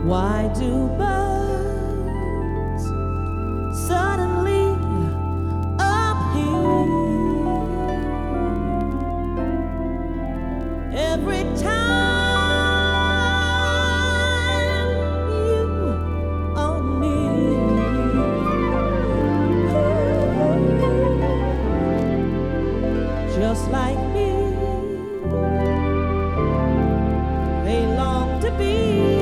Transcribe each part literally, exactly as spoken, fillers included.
Why do birds suddenly appear every time you are near? Just like me, they long to be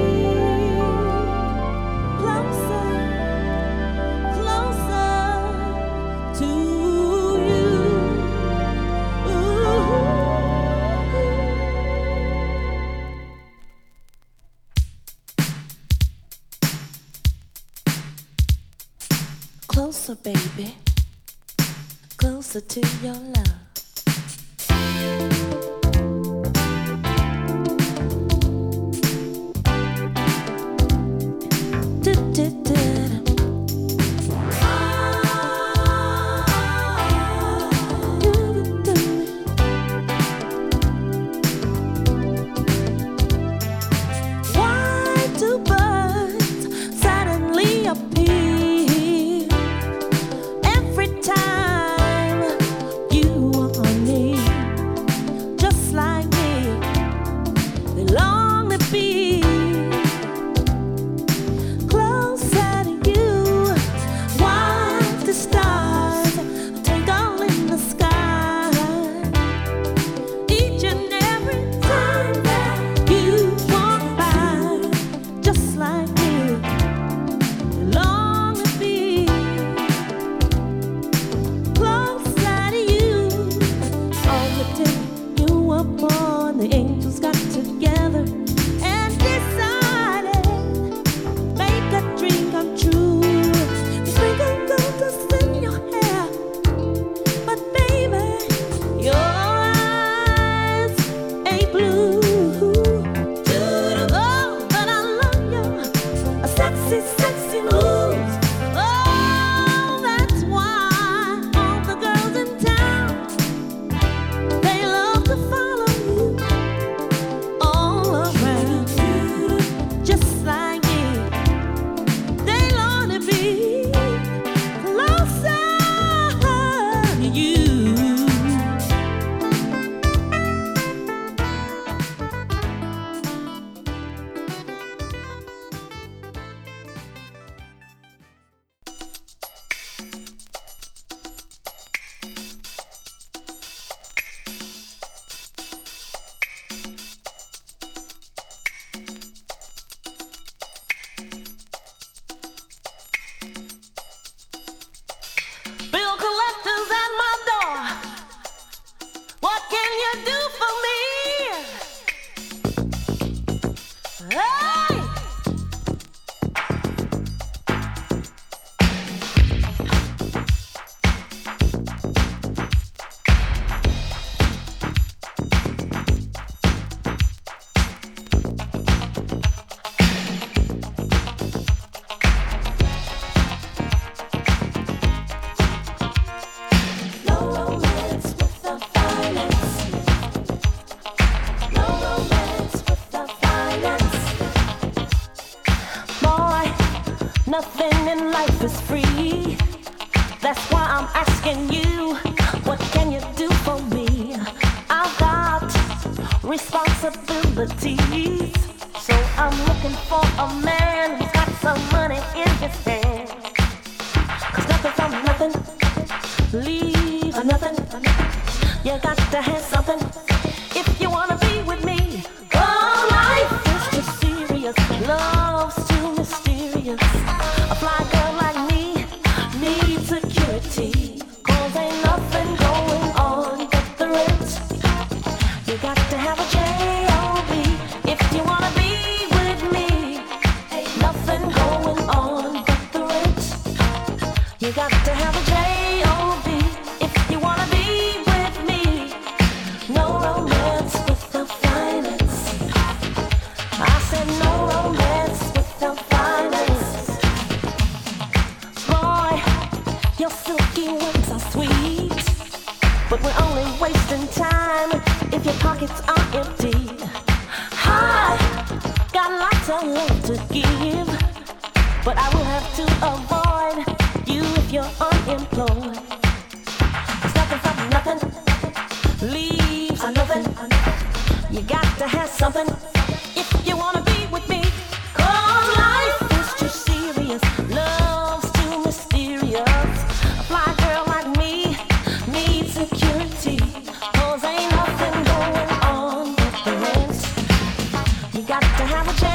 closer, closer to you. Ooh. Closer, baby, closer to your love. Nothing in life is free. That's why I'm asking you, what can you do for me? I've got responsibilities, so I'm looking for a man who's got some money in his hand. Cause nothing from nothing leaves nothing. You got to have something if you wanna be with me. Oh, life is too serious, love's too mysterious. A fly girl like me needs security, cause ain't nothing going on but the rent. You got to have a J O B if you wanna be with me. Ain't nothing going on but the rent. You got to have a J O B if you wanna be with me. No romance without finance. I said no romance without finance. Boy, your silky words are sweet, but we're only wasting time if your pockets are empty. I got lots of love to give, but I will have to avoid you if you're unemployed. 'Cause nothing from nothing leaves a nothing. You got to have something if you wanna be with me. 'Cause life is too serious, love's too mysterious. A fly girl like me needs security. 'Cause ain't nothing going on with the rest. You got to have a chance.